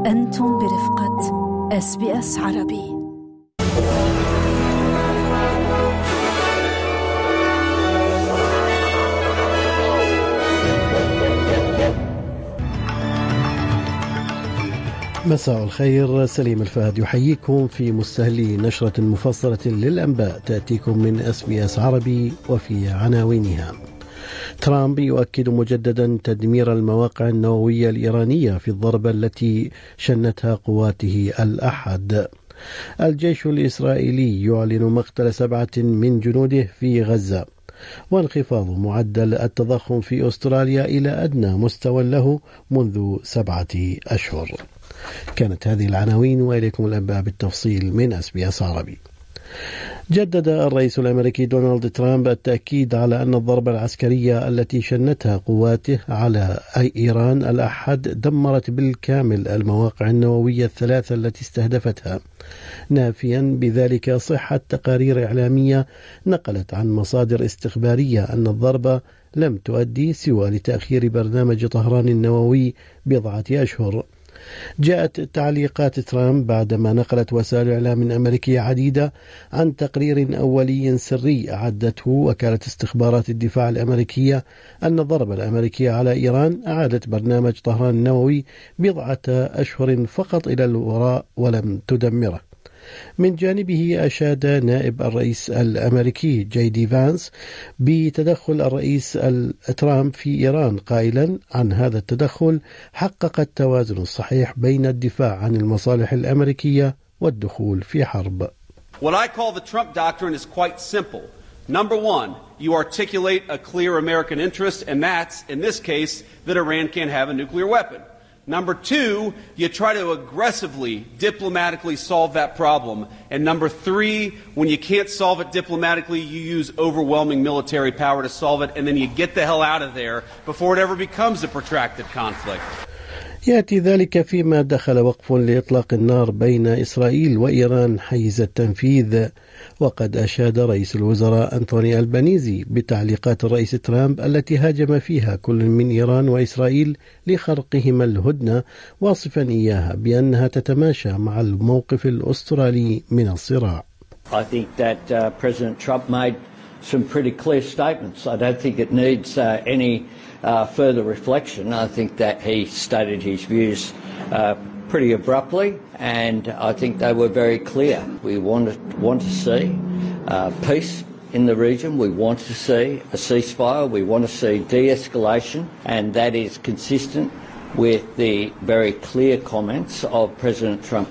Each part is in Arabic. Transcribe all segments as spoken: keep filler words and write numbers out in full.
أنتم برفقة إس بي إس عربي. مساء الخير، سليم الفهد يحييكم في مستهل نشرة مفصلة للأنباء تأتيكم من إس بي إس عربي، وفي عناوينها: ترامب يؤكد مجددا تدمير المواقع النووية الإيرانية في الضربة التي شنتها قواته الأحد. الجيش الإسرائيلي يعلن مقتل سبعة من جنوده في غزة. وانخفاض معدل التضخم في أستراليا إلى أدنى مستوى له منذ سبعة أشهر. كانت هذه العناوين، وإليكم الأنباء بالتفصيل من إس بي إس عربي. جدد الرئيس الأمريكي دونالد ترامب التأكيد على أن الضربة العسكرية التي شنتها قواته على إيران الأحد دمرت بالكامل المواقع النووية الثلاثة التي استهدفتها، نافيا بذلك صحة تقارير إعلامية نقلت عن مصادر استخبارية أن الضربة لم تؤدي سوى لتأخير برنامج طهران النووي بضعة أشهر. جاءت تعليقات ترامب بعدما نقلت وسائل إعلام أمريكية عديدة عن تقرير أولي سري أعدته وكالة استخبارات الدفاع الأمريكية أن الضربة الأمريكية على إيران أعادت برنامج طهران النووي بضعة أشهر فقط إلى الوراء ولم تدمره. من جانبه أشاد نائب الرئيس الأمريكي جي دي فانس بتدخل الرئيس ترامب في إيران، قائلا عن هذا التدخل حقق التوازن الصحيح بين الدفاع عن المصالح الأمريكية والدخول في حرب. What I call the Trump doctrine is quite simple. Number one, you articulate a clear American interest, and that's, in this case, that Iran can't have a nuclear weapon. Number two, you try to aggressively, diplomatically solve that problem. And number three, when you can't solve it diplomatically, you use overwhelming military power to solve it, and then you get the hell out of there before it ever becomes a protracted conflict. يأتي ذلك فيما دخل وقف لإطلاق النار بين إسرائيل وإيران حيز التنفيذ. وقد أشاد رئيس الوزراء أنتوني ألبانيزي بتعليقات الرئيس ترامب التي هاجم فيها كل من إيران وإسرائيل لخرقهما الهدنة، واصفا إياها بأنها تتماشى مع الموقف الأسترالي من الصراع. I think that uh, President Trump made some pretty clear statements. I don't think it needs uh, any uh, further reflection. I think that he stated his views uh, pretty abruptly, and I think they were very clear. We want to, want to see uh, peace in the region. We want to see a ceasefire. We want to see de-escalation, and that is consistent with the very clear comments of President Trump.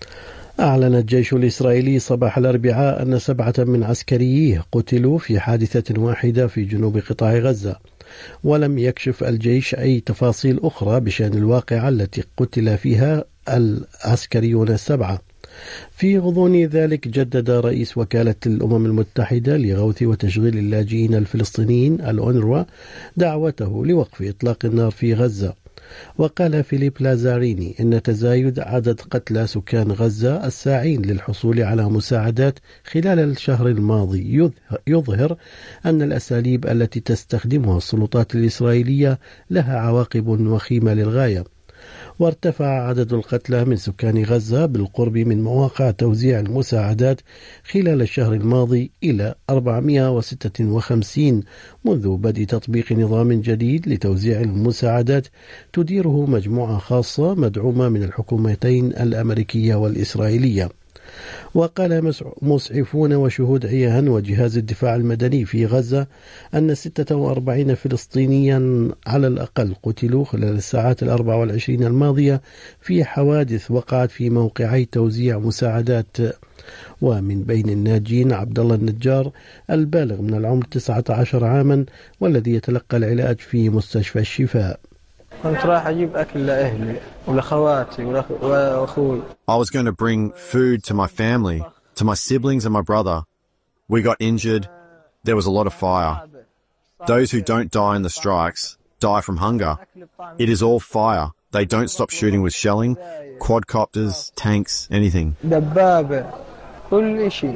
أعلن الجيش الإسرائيلي صباح الأربعاء أن سبعة من عسكريه قتلوا في حادثة واحدة في جنوب قطاع غزة، ولم يكشف الجيش أي تفاصيل أخرى بشأن الواقعة التي قتل فيها العسكريون السبعة. في غضون ذلك جدد رئيس وكالة الأمم المتحدة لغوث وتشغيل اللاجئين الفلسطينيين الأونروا دعوته لوقف إطلاق النار في غزة. وقال فيليب لازاريني إن تزايد عدد قتلى سكان غزة الساعين للحصول على مساعدات خلال الشهر الماضي يظهر أن الأساليب التي تستخدمها السلطات الإسرائيلية لها عواقب وخيمة للغاية. وارتفع عدد القتلى من سكان غزة بالقرب من مواقع توزيع المساعدات خلال الشهر الماضي إلى أربعمائة وستة وخمسين منذ بدء تطبيق نظام جديد لتوزيع المساعدات تديره مجموعة خاصة مدعومة من الحكومتين الأمريكية والإسرائيلية. وقال مسعفون وشهود عيان وجهاز الدفاع المدني في غزة أن ستة وأربعين فلسطينيا على الأقل قتلوا خلال الساعات الأربع والعشرين الماضية في حوادث وقعت في موقعي توزيع مساعدات. ومن بين الناجين عبد الله النجار البالغ من العمر تسعة عشر عاما والذي يتلقى العلاج في مستشفى الشفاء. كنت راح أجيب أكل لأهلي ولأخواتي وأخوي. I was going to bring food to my family, to my siblings and my brother. We got injured. There was a lot of fire. Those who don't die in the strikes die from hunger. It is all fire. They don't stop shooting with shelling, quadcopters, tanks, anything. دبابة كل شيء.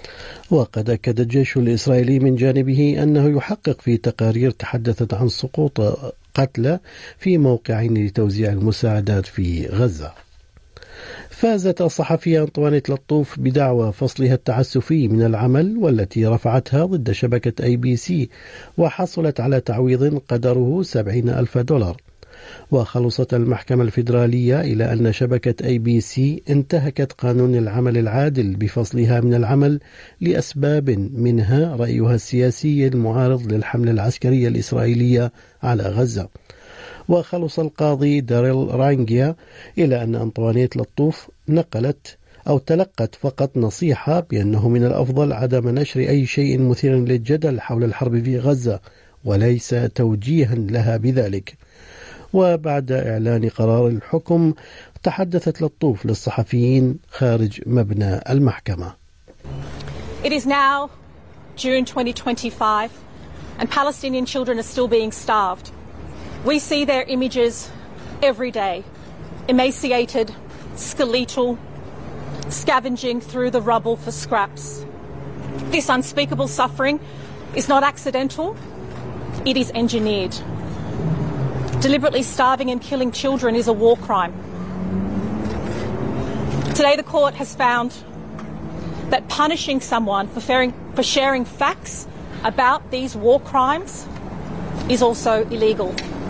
وقد أكد الجيش الإسرائيلي من جانبه أنه يحقق في تقارير تحدثت عن سقوط قتلى في موقعين لتوزيع المساعدات في غزة. فازت الصحفية أنطوانيت لطوف بدعوى فصلها التعسفي من العمل والتي رفعتها ضد شبكة أي بي سي، وحصلت على تعويض قدره سبعين ألف دولار. وخلصت المحكمة الفيدرالية إلى أن شبكة أي بي سي انتهكت قانون العمل العادل بفصلها من العمل لأسباب منها رأيها السياسي المعارض للحملة العسكرية الإسرائيلية على غزة. وخلص القاضي داريل رانجيا إلى أن أنطوانيت لطوف نقلت أو تلقت فقط نصيحة بأنه من الأفضل عدم نشر أي شيء مثير للجدل حول الحرب في غزة، وليس توجيها لها بذلك. وبعد إعلان قرار الحكم تحدثت لطوف للصحفيين خارج مبنى المحكمة. It is now June twenty twenty-five and Palestinian children are still being starved. We see their images every day, emaciated, skeletal, scavenging through the rubble for scraps. This unspeakable suffering is not accidental, it is engineered. Deliberately starving and killing children is a war crime. Today the court has found that punishing someone for sharing, for sharing facts about these war crimes is also illegal.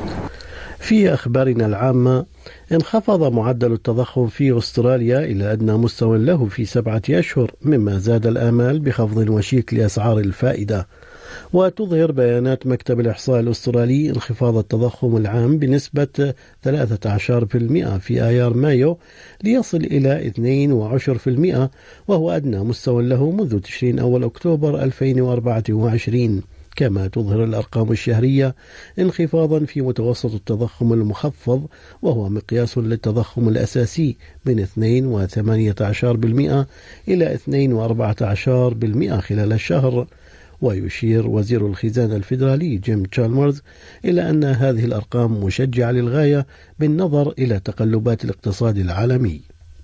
في أخبارنا العامة، انخفض معدل التضخم في أستراليا إلى أدنى مستوى له في سبعة أشهر، مما زاد الآمال بخفض وشيك لأسعار الفائدة. وتظهر بيانات مكتب الإحصاء الأسترالي انخفاض التضخم العام بنسبة ثلاثة عشر بالمئة في آيار مايو ليصل إلى اثنين عشر بالمئة، وهو أدنى مستوى له منذ تشرين أول أكتوبر ألفين وأربعة وعشرين. كما تظهر الأرقام الشهرية انخفاضا في متوسط التضخم المخفض، وهو مقياس للتضخم الأساسي، من اثنين فاصلة ثمانية عشر بالمئة إلى اثنين فاصلة أربعة عشر بالمئة خلال الشهر. ويشير وزير الخزانة الفيدرالي جيم تشالمرز إلى أن هذه الأرقام مشجعة للغاية بالنظر إلى تقلبات الاقتصاد العالمي.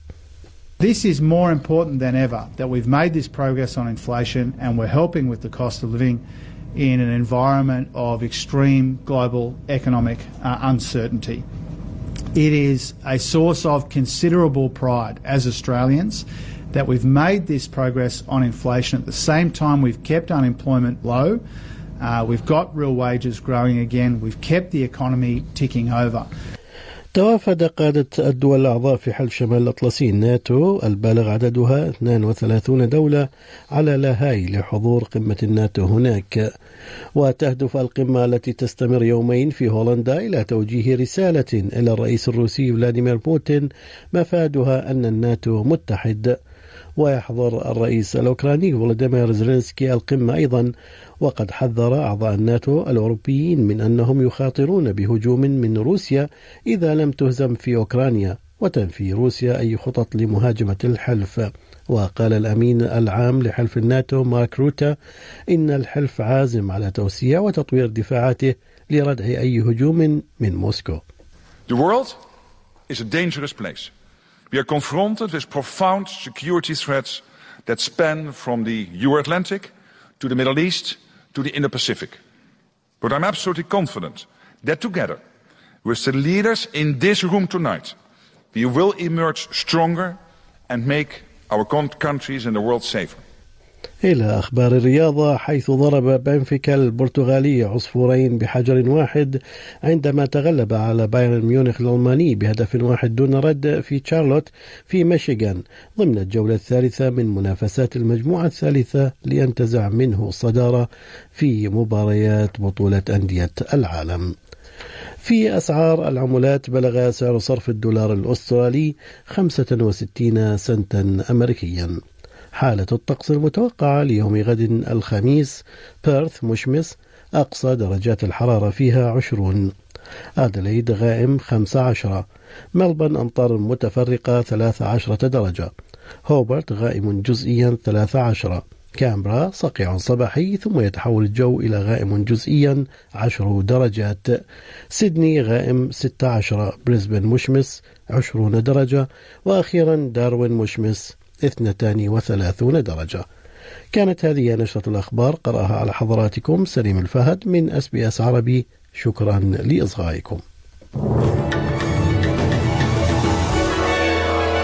This is more important than ever that we've made this progress on inflation and we're helping with the cost of living in an environment of extreme global economic uh, uncertainty. It is a source of considerable pride as Australians that we've made this progress on inflation. At the same time, we've kept unemployment low, uh, we've got real wages growing again, we've kept the economy ticking over. توافد قادة الدول الأعضاء في حلف شمال الأطلسي الناتو البالغ عددها اثنين وثلاثين دولة على لاهاي لحضور قمة الناتو هناك. وتهدف القمة التي تستمر يومين في هولندا إلى توجيه رسالة إلى الرئيس الروسي فلاديمير بوتين مفادها أن الناتو متحد. ويحضر الرئيس الأوكراني فولوديمير زيلينسكي القمة أيضا، وقد حذر أعضاء الناتو الأوروبيين من أنهم يخاطرون بهجوم من روسيا إذا لم تهزم في أوكرانيا، وتنفي روسيا أي خطط لمهاجمة الحلف. وقال الأمين العام لحلف الناتو مارك روتا إن الحلف عازم على توسيع وتطوير دفاعاته لردع أي هجوم من موسكو. The world is a dangerous place. We are confronted with profound security threats that span from the Euro-Atlantic to the Middle East to the Indo-Pacific. But I'm absolutely confident that together with the leaders in this room tonight, we will emerge stronger and make our countries and the world safer. إلى أخبار الرياضة، حيث ضرب بنفيكا البرتغالي عصفورين بحجر واحد عندما تغلب على بايرن ميونخ الألماني بهدف واحد دون رد في تشارلوت في ميشيغان ضمن الجولة الثالثة من منافسات المجموعة الثالثة لينتزع منه الصدارة في مباريات بطولة أندية العالم. في أسعار العملات، بلغ سعر صرف الدولار الأسترالي خمسة وستين سنتا أمريكيا. حالة الطقس المتوقعة ليوم غد الخميس: بيرث مشمس، أقصى درجات الحرارة فيها عشرون، أدليد غائم خمسة عشر، ملبن أمطار متفرقة ثلاثة عشر درجة، هوبرت غائم جزئيا ثلاثة عشر، كامبرا صقيع صباحي ثم يتحول الجو إلى غائم جزئيا عشر درجات، سيدني غائم ستة عشر، بريسبن مشمس عشرون درجة، وأخيرا داروين مشمس اثنتان وثلاثون درجة. كانت هذه نشرة الأخبار، قرأها على حضراتكم سليم الفهد من إس بي إس عربي. شكرا لإصغائكم.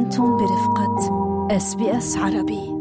أنتم برفقة إس بي إس عربي.